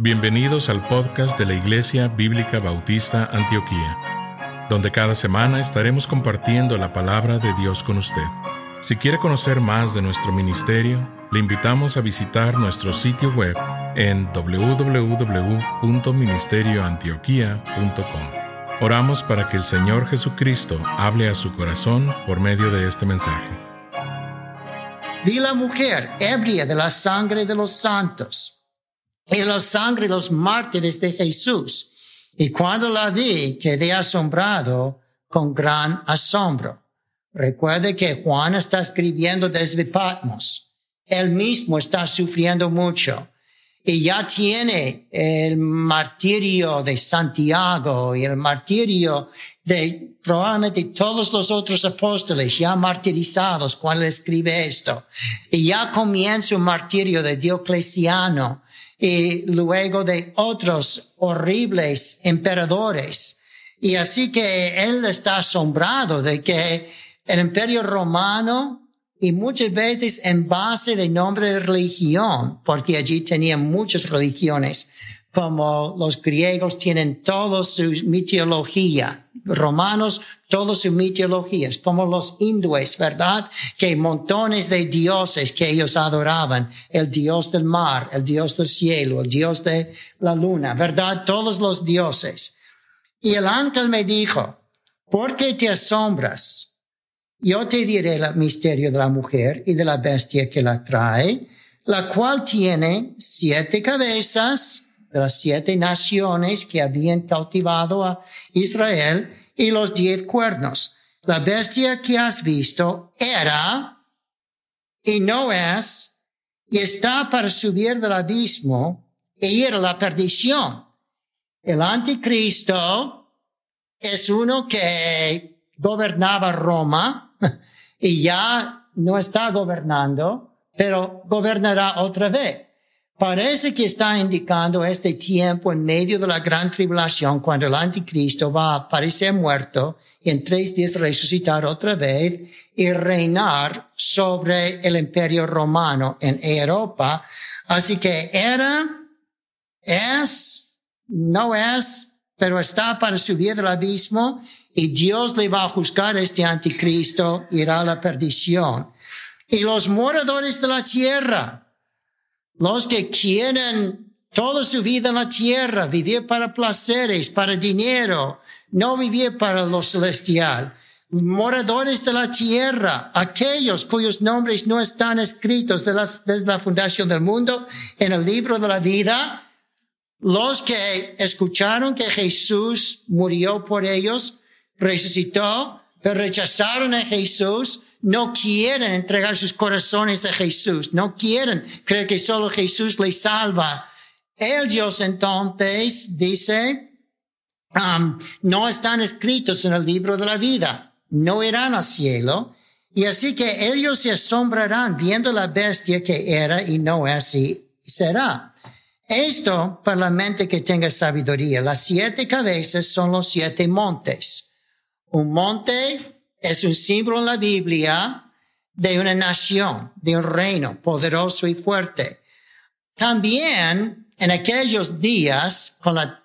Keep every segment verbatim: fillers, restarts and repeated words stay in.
Bienvenidos al podcast de la Iglesia Bíblica Bautista Antioquía, donde cada semana estaremos compartiendo la palabra de Dios con usted. Si quiere conocer más de nuestro ministerio, le invitamos a visitar nuestro sitio web en doble u doble u doble u punto ministerio antioquia punto com. Oramos para que el Señor Jesucristo hable a su corazón por medio de este mensaje. Vi la mujer ebria de la sangre de los santos y la sangre de los mártires de Jesús. Y cuando la vi, quedé asombrado con gran asombro. Recuerde que Juan está escribiendo desde Patmos. Él mismo está sufriendo mucho. Y ya tiene el martirio de Santiago y el martirio de probablemente todos los otros apóstoles ya martirizados cuando escribe esto. Y ya comienza un martirio de Diocleciano y luego de otros horribles emperadores. Y así que él está asombrado de que el Imperio Romano, y muchas veces en base de nombre de religión, porque allí tenían muchas religiones, como los griegos tienen toda su mitología, romanos todas sus mitologías, como los hindúes, ¿verdad? Que montones de dioses que ellos adoraban, el dios del mar, el dios del cielo, el dios de la luna, ¿verdad? Todos los dioses. Y el ángel me dijo, ¿por qué te asombras? Yo te diré el misterio de la mujer y de la bestia que la trae, la cual tiene siete cabezas de las siete naciones que habían cautivado a Israel y los diez cuernos. La bestia que has visto era y no es y está para subir del abismo e ir a la perdición. El anticristo es uno que gobernaba Roma, y ya no está gobernando, pero gobernará otra vez. Parece que está indicando este tiempo en medio de la gran tribulación, cuando el anticristo va a aparecer muerto y en tres días resucitar otra vez y reinar sobre el Imperio Romano en Europa. Así que era, es, no es, pero está para subir del abismo. Y Dios le va a juzgar a este anticristo, irá a la perdición. Y los moradores de la tierra, los que quieren toda su vida en la tierra, vivir para placeres, para dinero, no vivir para lo celestial. Moradores de la tierra, aquellos cuyos nombres no están escritos de las, desde la fundación del mundo en el libro de la vida, los que escucharon que Jesús murió por ellos, resucitó, pero rechazaron a Jesús, no quieren entregar sus corazones a Jesús, no quieren creer que solo Jesús les salva. Ellos entonces, dice, um, no están escritos en el libro de la vida, no irán al cielo, y así que ellos se asombrarán viendo la bestia que era y no es y será. Esto para la mente que tenga sabiduría. Las siete cabezas son los siete montes. Un monte es un símbolo en la Biblia de una nación, de un reino poderoso y fuerte. También en aquellos días, con la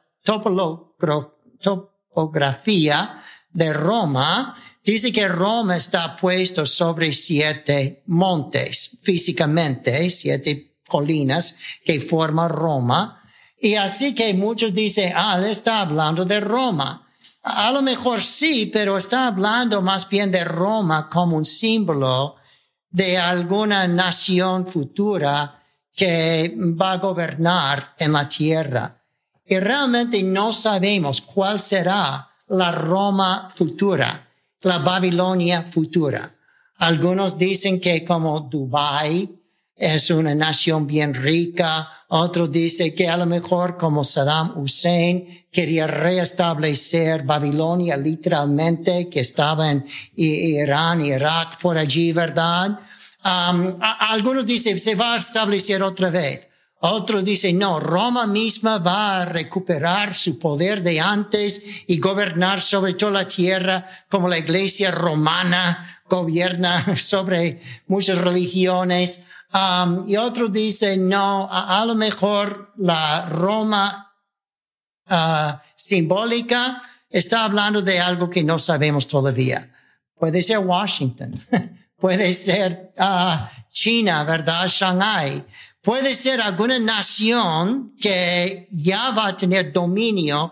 topografía de Roma, dice que Roma está puesto sobre siete montes, físicamente, siete colinas que forman Roma. Y así que muchos dicen, ah, él está hablando de Roma. A lo mejor sí, pero está hablando más bien de Roma como un símbolo de alguna nación futura que va a gobernar en la tierra. Y realmente no sabemos cuál será la Roma futura, la Babilonia futura. Algunos dicen que como Dubái es una nación bien rica. Otros dicen que a lo mejor como Saddam Hussein quería reestablecer Babilonia literalmente, que estaba en Irán, Irak, por allí, ¿verdad? Um, a, algunos dicen se va a establecer otra vez. Otros dicen no, Roma misma va a recuperar su poder de antes y gobernar sobre toda la tierra como la iglesia romana gobierna sobre muchas religiones. Um, y otro dice, no, a, a lo mejor la Roma uh, simbólica está hablando de algo que no sabemos todavía. Puede ser Washington, puede ser uh, China, ¿verdad? Shanghái. Puede ser alguna nación que ya va a tener dominio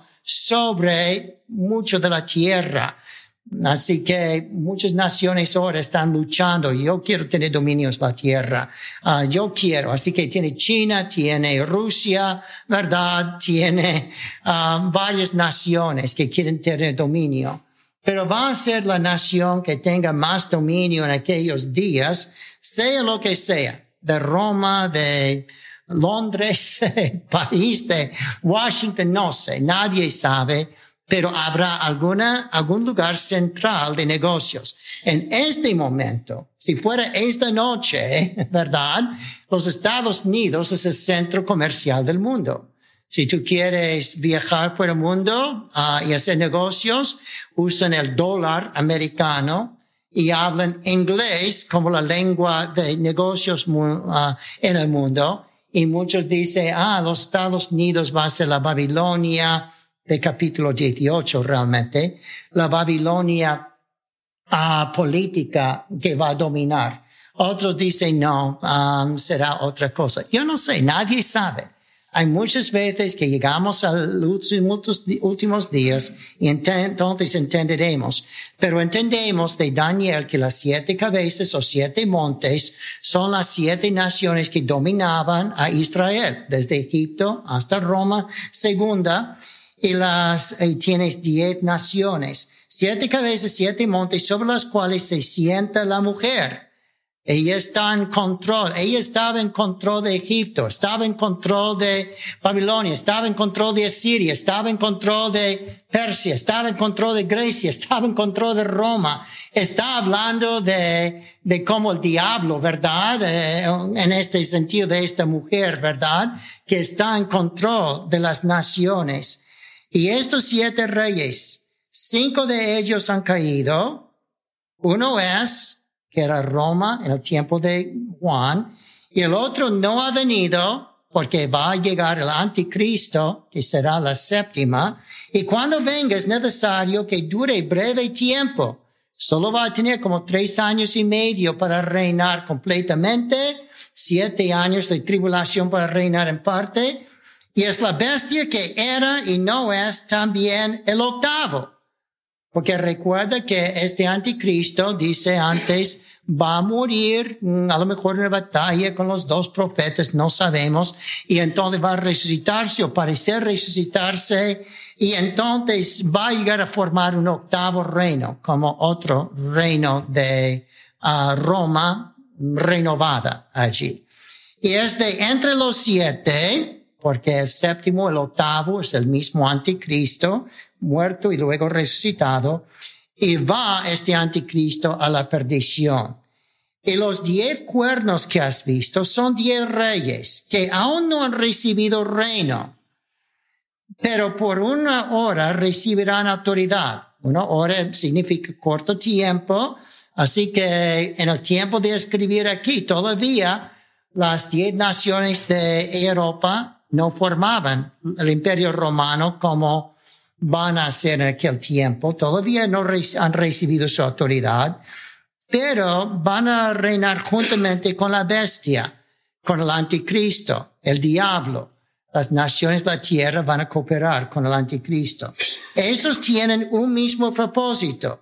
sobre mucho de la tierra. Así que muchas naciones ahora están luchando. Yo quiero tener dominio sobre la tierra. Uh, yo quiero. Así que tiene China, tiene Rusia, ¿verdad? Tiene uh, varias naciones que quieren tener dominio. Pero va a ser la nación que tenga más dominio en aquellos días, sea lo que sea, de Roma, de Londres, París, de Washington, no sé, nadie sabe. Pero habrá alguna, algún lugar central de negocios. En este momento, si fuera esta noche, ¿verdad? Los Estados Unidos es el centro comercial del mundo. Si tú quieres viajar por el mundo uh, y hacer negocios, usan el dólar americano y hablan inglés como la lengua de negocios uh, en el mundo. Y muchos dicen, ah, los Estados Unidos va a ser la Babilonia de capítulo dieciocho realmente, la Babilonia uh, política que va a dominar. Otros dicen no, um, será otra cosa. Yo no sé, nadie sabe. Hay muchas veces que llegamos a los últimos días y entonces entenderemos. Pero entendemos de Daniel que las siete cabezas o siete montes son las siete naciones que dominaban a Israel, desde Egipto hasta Roma segunda. Y las, y tienes diez naciones, siete cabezas, siete montes sobre las cuales se sienta la mujer. Ella está en control, ella estaba en control de Egipto, estaba en control de Babilonia, estaba en control de Asiria, estaba en control de Persia, estaba en control de Grecia, estaba en control de Roma. Está hablando de, de cómo el diablo, ¿verdad? Eh, en este sentido de esta mujer, ¿verdad? Que está en control de las naciones. Y estos siete reyes, cinco de ellos han caído. Uno es, que era Roma en el tiempo de Juan, y el otro no ha venido porque va a llegar el anticristo, que será la séptima. Y cuando venga es necesario que dure breve tiempo. Solo va a tener como tres años y medio para reinar completamente, siete años de tribulación para reinar en parte. Y es la bestia que era y no es también el octavo. Porque recuerda que este anticristo, dice antes, va a morir, a lo mejor en una batalla con los dos profetas, no sabemos. Y entonces va a resucitarse o parecer resucitarse. Y entonces va a llegar a formar un octavo reino, como otro reino de uh, Roma renovada allí. Y es de entre los siete, porque el séptimo, el octavo es el mismo anticristo, muerto y luego resucitado, y va este anticristo a la perdición. Y los diez cuernos que has visto son diez reyes que aún no han recibido reino, pero por una hora recibirán autoridad. Una hora significa corto tiempo, así que en el tiempo de escribir aquí todavía las diez naciones de Europa no formaban el imperio romano como van a hacer en aquel tiempo. Todavía no han recibido su autoridad, pero van a reinar juntamente con la bestia, con el anticristo, el diablo. Las naciones de la tierra van a cooperar con el anticristo. Esos tienen un mismo propósito.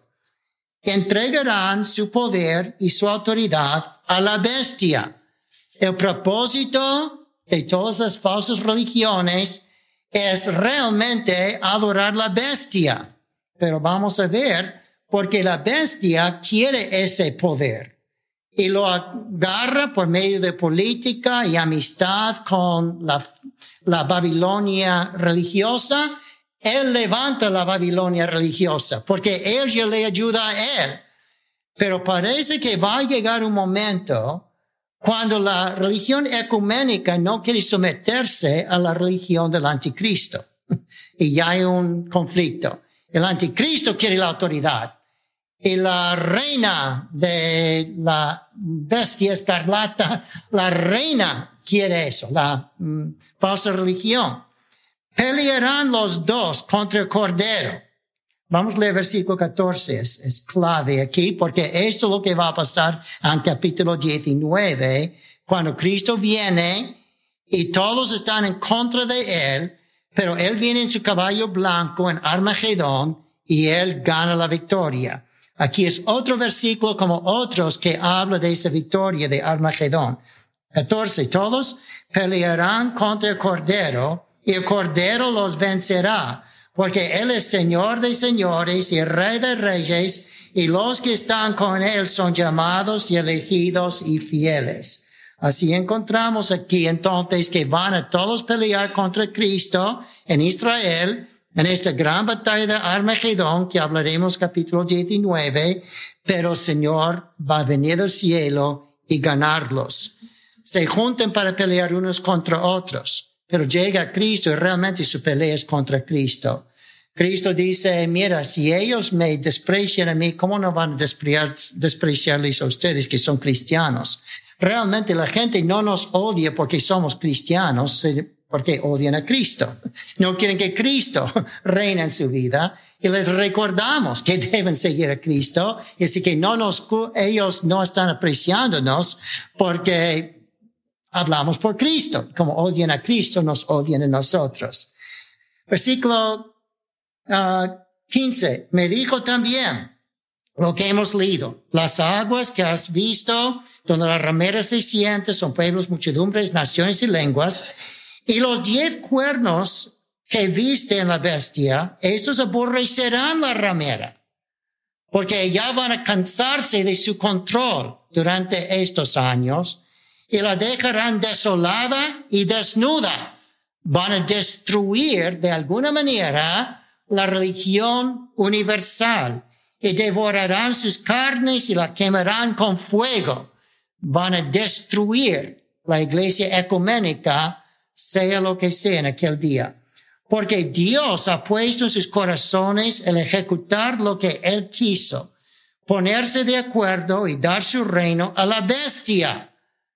Entregarán su poder y su autoridad a la bestia. El propósito de todas las falsas religiones es realmente adorar la bestia. Pero vamos a ver, porque la bestia quiere ese poder y lo agarra por medio de política y amistad con la, la Babilonia religiosa. Él levanta la Babilonia religiosa porque ella le ayuda a él. Pero parece que va a llegar un momento cuando la religión ecuménica no quiere someterse a la religión del anticristo. Y ya hay un conflicto. El anticristo quiere la autoridad. Y la reina de la bestia escarlata, la reina quiere eso, la mm, falsa religión. Pelearán los dos contra el Cordero. Vamos a leer versículo catorce, es, es clave aquí, porque esto es lo que va a pasar en capítulo diecinueve, cuando Cristo viene y todos están en contra de Él, pero Él viene en su caballo blanco en Armagedón y Él gana la victoria. Aquí es otro versículo como otros que habla de esa victoria de Armagedón. catorce, todos pelearán contra el Cordero y el Cordero los vencerá, porque Él es Señor de señores y Rey de reyes, y los que están con Él son llamados y elegidos y fieles. Así encontramos aquí entonces que van a todos pelear contra Cristo en Israel, en esta gran batalla de Armagedón, que hablaremos capítulo diecinueve, pero el Señor va a venir del cielo y ganarlos. Se juntan para pelear unos contra otros. Pero llega Cristo y realmente su pelea es contra Cristo. Cristo dice, mira, si ellos me desprecian a mí, ¿cómo no van a despreciar, despreciarles a ustedes que son cristianos? Realmente la gente no nos odia porque somos cristianos, porque odian a Cristo. No quieren que Cristo reine en su vida. Y les recordamos que deben seguir a Cristo. Y así que no nos, ellos no están apreciándonos porque hablamos por Cristo. Como odian a Cristo, nos odian a nosotros. Versículo uh, quince. Me dijo también lo que hemos leído. Las aguas que has visto, donde la ramera se siente, son pueblos, muchedumbres, naciones y lenguas. Y los diez cuernos que viste en la bestia, estos aborrecerán la ramera, porque ya van a cansarse de su control durante estos años. Y la dejarán desolada y desnuda. Van a destruir de alguna manera la religión universal y devorarán sus carnes y la quemarán con fuego. Van a destruir la iglesia ecuménica, sea lo que sea en aquel día. Porque Dios ha puesto en sus corazones el ejecutar lo que Él quiso, ponerse de acuerdo y dar su reino a la bestia.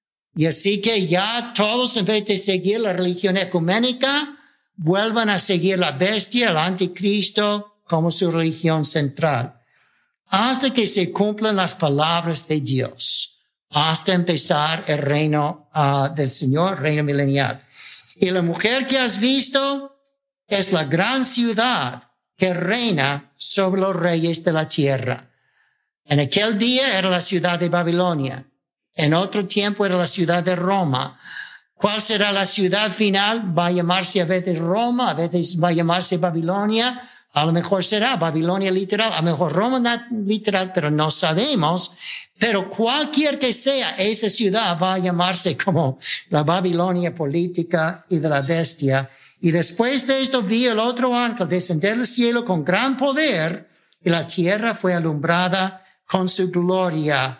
Y así que ya todos, en vez de seguir la religión ecuménica, vuelvan a seguir la bestia, el anticristo, como su religión central. Hasta que se cumplan las palabras de Dios. Hasta empezar el reino uh, del Señor, reino milenial. Y la mujer que has visto es la gran ciudad que reina sobre los reyes de la tierra. En aquel día era la ciudad de Babilonia. En otro tiempo era la ciudad de Roma. ¿Cuál será la ciudad final? Va a llamarse a veces Roma, a veces va a llamarse Babilonia. A lo mejor será Babilonia literal, a lo mejor Roma literal, pero no sabemos. Pero cualquier que sea esa ciudad va a llamarse como la Babilonia política y de la bestia. Y después de esto vi el otro ángel descender del cielo con gran poder y la tierra fue alumbrada con su gloria.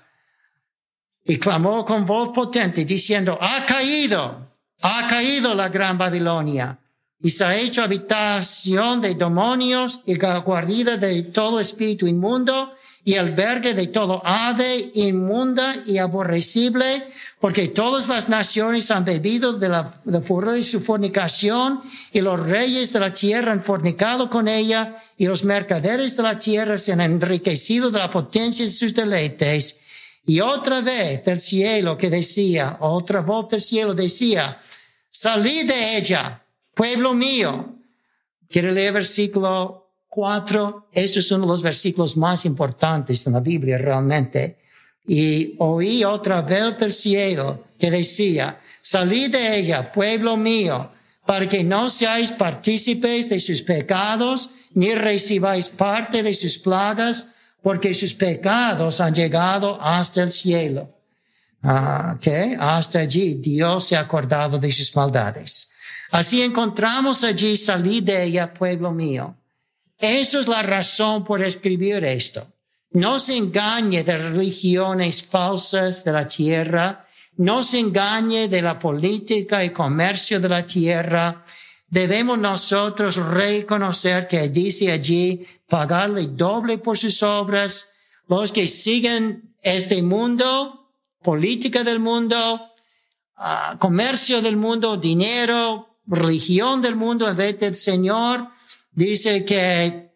Y clamó con voz potente diciendo, ha caído, ha caído la gran Babilonia. Y se ha hecho habitación de demonios y guarida de todo espíritu inmundo y albergue de todo ave inmunda y aborrecible, porque todas las naciones han bebido de la de furor de su fornicación y los reyes de la tierra han fornicado con ella y los mercaderes de la tierra se han enriquecido de la potencia de sus deleites. Y otra vez del cielo que decía, otra voz del cielo decía, salid de ella, pueblo mío. Quiero leer versículo cuatro. Estos son los versículos más importantes en la Biblia realmente. Y oí otra vez del cielo que decía, salid de ella, pueblo mío, para que no seáis partícipes de sus pecados, ni recibáis parte de sus plagas, porque sus pecados han llegado hasta el cielo. Ah, okay. Hasta allí Dios se ha acordado de sus maldades. Así encontramos allí, salid de ella, pueblo mío. Esa es la razón por escribir esto. No se engañe de religiones falsas de la tierra. No se engañe de la política y comercio de la tierra. Debemos nosotros reconocer que dice allí, pagarle doble por sus obras. los que siguen este mundo, política del mundo, uh, comercio del mundo, dinero, religión del mundo en vez del Señor, dice que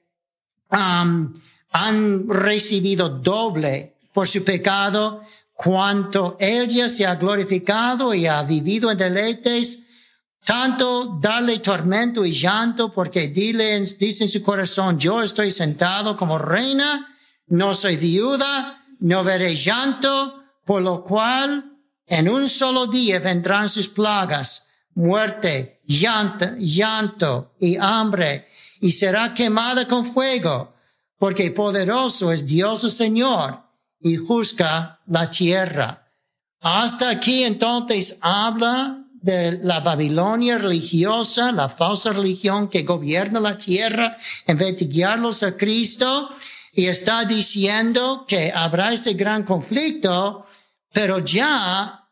um, han recibido doble por su pecado, cuanto ella se ha glorificado y ha vivido en deleites, tanto darle tormento y llanto, porque dile, dice en su corazón, yo estoy sentado como reina, no soy viuda, no veré llanto, por lo cual en un solo día vendrán sus plagas, muerte, llanto, llanto y hambre, y será quemada con fuego, porque poderoso es Dios el Señor, y juzga la tierra. Hasta aquí entonces habla de la Babilonia religiosa, la falsa religión que gobierna la tierra en vez de guiarlos a Cristo, y está diciendo que habrá este gran conflicto, pero ya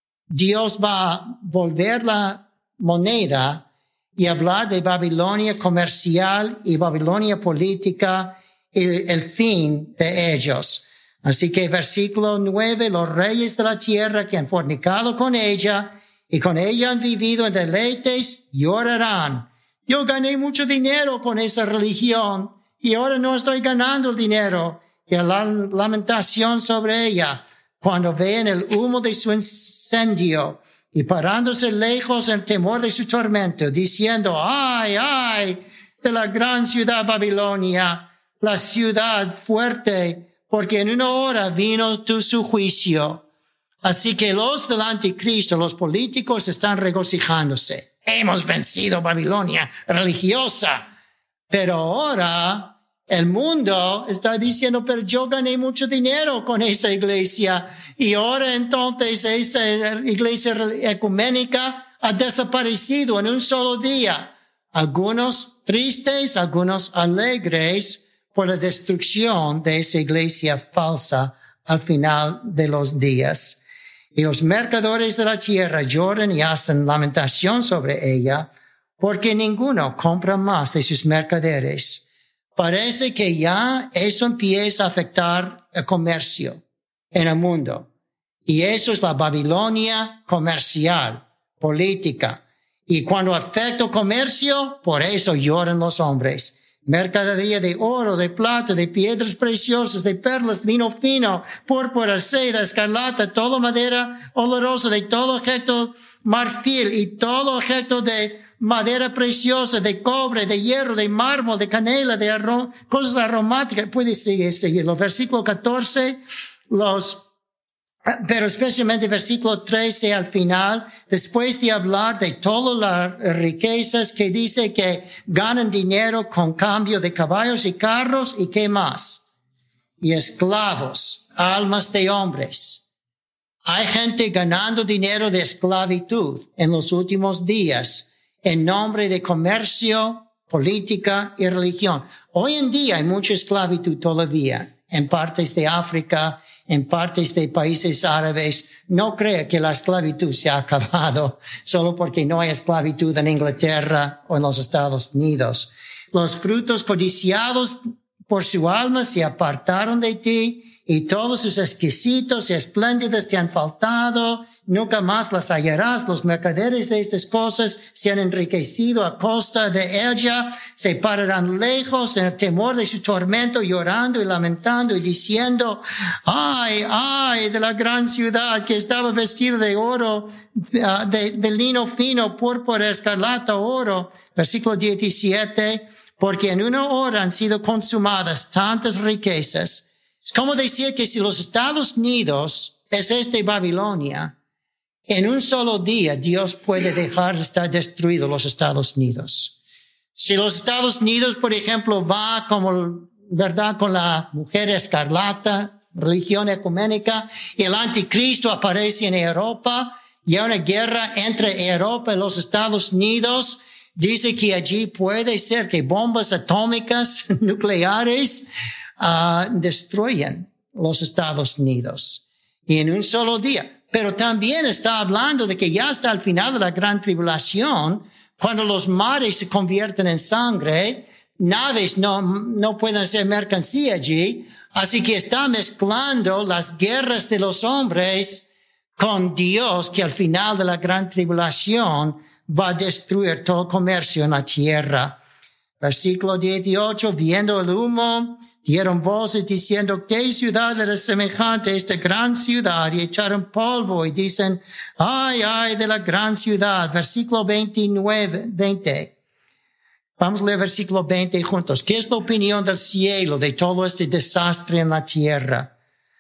Dios va a volver la moneda y hablar de Babilonia comercial y Babilonia política y el fin de ellos. Así que versículo nueve, los reyes de la tierra que han fornicado con ella y con ella han vivido en deleites, llorarán. Yo gané mucho dinero con esa religión y ahora no estoy ganando el dinero. Y la lamentación sobre ella cuando vean el humo de su incendio y parándose lejos en temor de su tormento, diciendo, ay, ay, de la gran ciudad Babilonia, la ciudad fuerte, porque en una hora vino tu su juicio. Así que los del anticristo, los políticos, están regocijándose. Hemos vencido Babilonia religiosa. Pero ahora el mundo está diciendo, pero yo gané mucho dinero con esa iglesia. Y ahora entonces esa iglesia ecuménica ha desaparecido en un solo día. Algunos tristes, algunos alegres, por la destrucción de esa iglesia falsa al final de los días. Y los mercadores de la tierra lloran y hacen lamentación sobre ella, porque ninguno compra más de sus mercaderes. Parece que ya eso empieza a afectar el comercio en el mundo. Y eso es la Babilonia comercial, política. Y cuando afecta el comercio, por eso lloran los hombres. Mercadería de oro, de plata, de piedras preciosas, de perlas, lino fino, púrpura, seda, escarlata, toda madera olorosa, de todo objeto marfil y todo objeto de madera preciosa, de cobre, de hierro, de mármol, de canela, de arro- cosas aromáticas. Puede seguir, seguirlo. Versículo catorce, los pero especialmente versículo trece al final, después de hablar de todas las riquezas que dice que ganan dinero con cambio de caballos y carros y qué más. Y esclavos, almas de hombres. Hay gente ganando dinero de esclavitud en los últimos días en nombre de comercio, política y religión. Hoy en día hay mucha esclavitud todavía en partes de África, en partes de países árabes. No crea que la esclavitud se ha acabado solo porque no hay esclavitud en Inglaterra o en los Estados Unidos. Los frutos codiciados por su alma se apartaron de ti y todos sus exquisitos y espléndidos te han faltado. Nunca más las hallarás. Los mercaderes de estas cosas se han enriquecido a costa de ella. Se pararán lejos en el temor de su tormento, llorando y lamentando y diciendo, ay, ay, de la gran ciudad que estaba vestida de oro, de, de lino fino, púrpura, escarlata, oro. Versículo diecisiete, porque en una hora han sido consumadas tantas riquezas. Es como decir que si los Estados Unidos es este Babilonia, en un solo día Dios puede dejar de estar destruidos los Estados Unidos. Si los Estados Unidos, por ejemplo, va como, verdad, con la mujer escarlata, religión ecuménica, y el anticristo aparece en Europa, y hay una guerra entre Europa y los Estados Unidos, dice que allí puede ser que bombas atómicas nucleares Uh, destruyen los Estados Unidos. Y en un solo día. Pero también está hablando de que ya está al final de la gran tribulación, cuando los mares se convierten en sangre, naves no, no pueden hacer mercancía allí, Así que está mezclando las guerras de los hombres con Dios, que al final de la gran tribulación va a destruir todo el comercio en la tierra. Versículo dieciocho, viendo el humo, dieron voces diciendo, ¿qué ciudad era semejante a esta gran ciudad? Y echaron polvo y dicen, ay, ay de la gran ciudad. Versículo veintinueve, veinte. Vamos a leer versículo veinte juntos. ¿Qué es la opinión del cielo de todo este desastre en la tierra?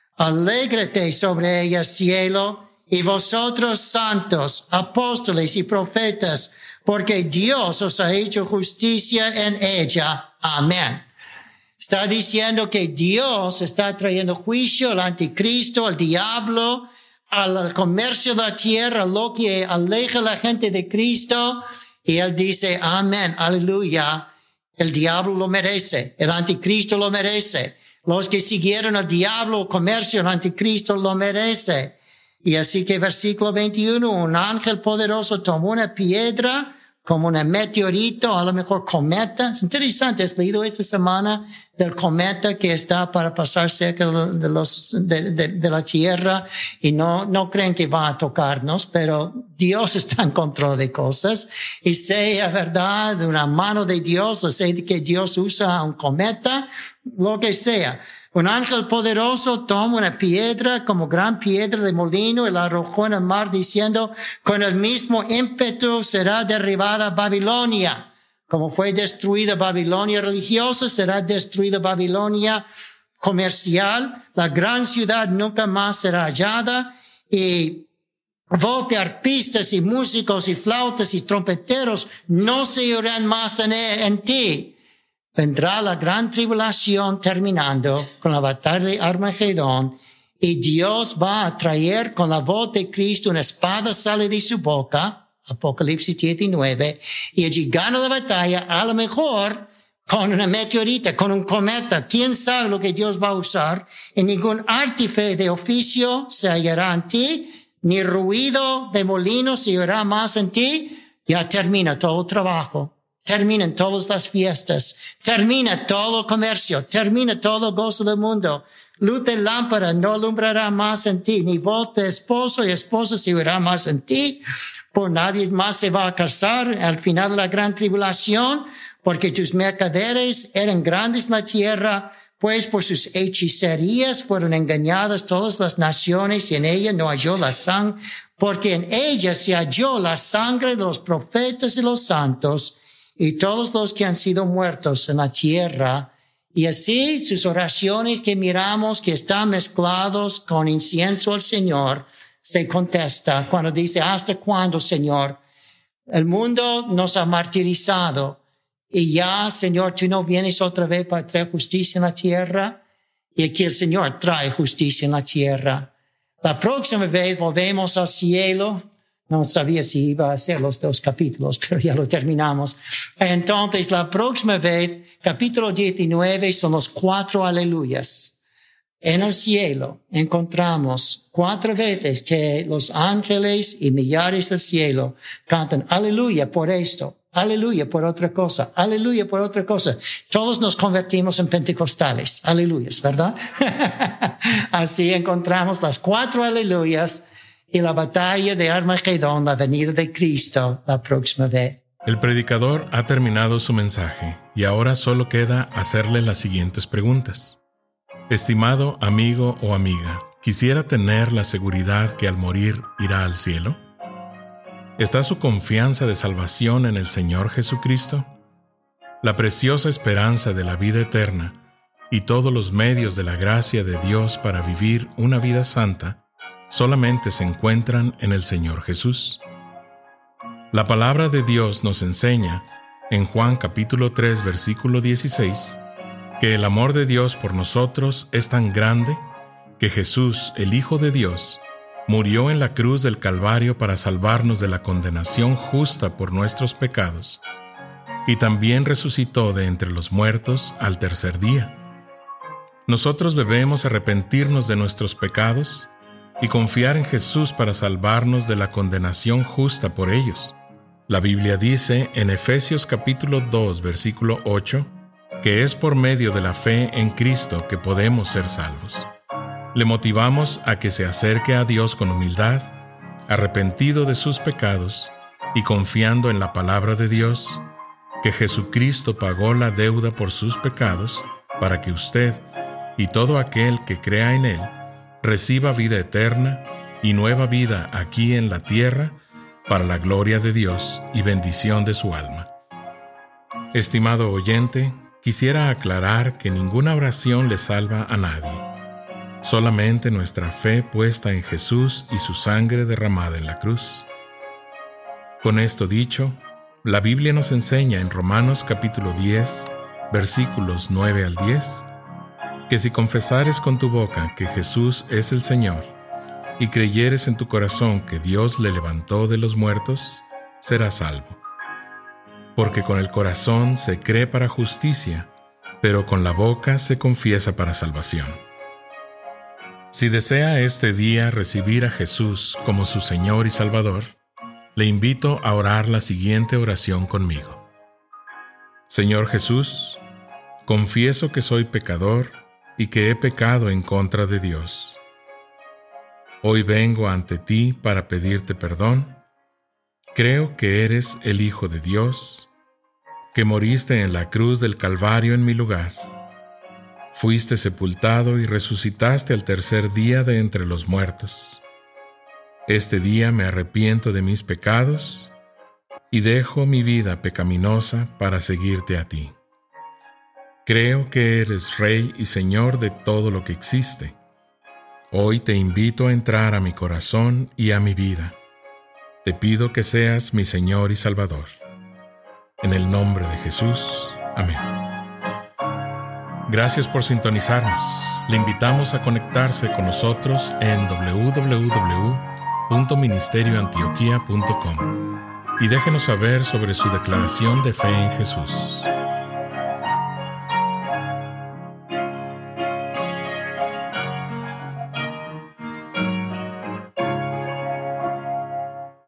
Alégrate sobre ella, cielo, y vosotros santos, apóstoles y profetas, porque Dios os ha hecho justicia en ella. Amén. Está diciendo que Dios está trayendo juicio al anticristo, al diablo, al comercio de la tierra, lo que aleja a la gente de Cristo. Y él dice, amén, aleluya, el diablo lo merece, el anticristo lo merece. Los que siguieron al diablo, el comercio, el anticristo lo merece. Y así que versículo veintiuno, un ángel poderoso tomó una piedra como un meteorito, a lo mejor cometa. Es interesante, ¿has leído esta semana del cometa que está para pasar cerca de, los, de, de, de la Tierra? Y no, no creen que va a tocarnos, pero Dios está en control de cosas. Y sea verdad, una mano de Dios, o sea que Dios usa un cometa, lo que sea. Un ángel poderoso toma una piedra como gran piedra de molino y la arrojó en el mar diciendo, con el mismo ímpetu será derribada Babilonia. Como fue destruida Babilonia religiosa, será destruida Babilonia comercial. La gran ciudad nunca más será hallada y voz de arpistas y músicos y flautas y trompeteros no se oirán más en, en ti. Vendrá la gran tribulación terminando con la batalla de Armagedón y Dios va a traer con la voz de Cristo una espada sale de su boca, Apocalipsis diecinueve, y allí gana la batalla a lo mejor con una meteorita, con un cometa. ¿Quién sabe lo que Dios va a usar? Y ningún artífice de oficio se hallará en ti, ni ruido de molino se oirá más en ti. Ya termina todo el trabajo. Terminan todas las fiestas, termina todo el comercio, termina todo el gozo del mundo. Luz de lámpara no alumbrará más en ti, ni voz de esposo y esposa se oirá más en ti. Por nadie más se va a casar al final de la gran tribulación, porque tus mercaderes eran grandes en la tierra, pues por sus hechicerías fueron engañadas todas las naciones y en ella no halló la sangre, porque en ella se halló la sangre de los profetas y los santos, y todos los que han sido muertos en la tierra. Y así sus oraciones que miramos que están mezclados con incienso al Señor, se contesta cuando dice, ¿hasta cuándo, Señor? El mundo nos ha martirizado y ya, Señor, tú no vienes otra vez para traer justicia en la tierra. Y aquí el Señor trae justicia en la tierra. La próxima vez volvemos al cielo. No sabía si iba a hacer los dos capítulos, pero ya lo terminamos. Entonces, la próxima vez, capítulo diecinueve, son los cuatro aleluyas. En el cielo encontramos cuatro veces que los ángeles y millares del cielo cantan aleluya por esto, aleluya por otra cosa, aleluya por otra cosa. Todos nos convertimos en pentecostales, aleluyas, ¿verdad? Así encontramos las cuatro aleluyas y la batalla de Armagedón, la venida de Cristo, la próxima vez. El predicador ha terminado su mensaje y ahora solo queda hacerle las siguientes preguntas. Estimado amigo o amiga, ¿quisiera tener la seguridad que al morir irá al cielo? ¿Está su confianza de salvación en el Señor Jesucristo? La preciosa esperanza de la vida eterna y todos los medios de la gracia de Dios para vivir una vida santa solamente se encuentran en el Señor Jesús. La palabra de Dios nos enseña, en Juan capítulo tres, versículo dieciséis, que el amor de Dios por nosotros es tan grande que Jesús, el Hijo de Dios, murió en la cruz del Calvario para salvarnos de la condenación justa por nuestros pecados, y también resucitó de entre los muertos al tercer día. Nosotros debemos arrepentirnos de nuestros pecados y confiar en Jesús para salvarnos de la condenación justa por ellos. La Biblia dice en Efesios capítulo dos, versículo ocho, que es por medio de la fe en Cristo que podemos ser salvos. Le motivamos a que se acerque a Dios con humildad, arrepentido de sus pecados y confiando en la palabra de Dios, que Jesucristo pagó la deuda por sus pecados para que usted y todo aquel que crea en Él reciba vida eterna y nueva vida aquí en la tierra para la gloria de Dios y bendición de su alma. Estimado oyente, quisiera aclarar que ninguna oración le salva a nadie. Solamente nuestra fe puesta en Jesús y su sangre derramada en la cruz. Con esto dicho, la Biblia nos enseña en Romanos capítulo diez, versículos nueve al diez, que si confesares con tu boca que Jesús es el Señor y creyeres en tu corazón que Dios le levantó de los muertos, serás salvo. Porque con el corazón se cree para justicia, pero con la boca se confiesa para salvación. Si desea este día recibir a Jesús como su Señor y Salvador, le invito a orar la siguiente oración conmigo. Señor Jesús, confieso que soy pecador y que he pecado en contra de Dios. Hoy vengo ante ti para pedirte perdón. Creo que eres el Hijo de Dios, que moriste en la cruz del Calvario en mi lugar. Fuiste sepultado y resucitaste al tercer día de entre los muertos. Este día me arrepiento de mis pecados y dejo mi vida pecaminosa para seguirte a ti. Creo que eres Rey y Señor de todo lo que existe. Hoy te invito a entrar a mi corazón y a mi vida. Te pido que seas mi Señor y Salvador. En el nombre de Jesús. Amén. Gracias por sintonizarnos. Le invitamos a conectarse con nosotros en doble u doble u doble u punto ministerio antioquia punto com y déjenos saber sobre su declaración de fe en Jesús.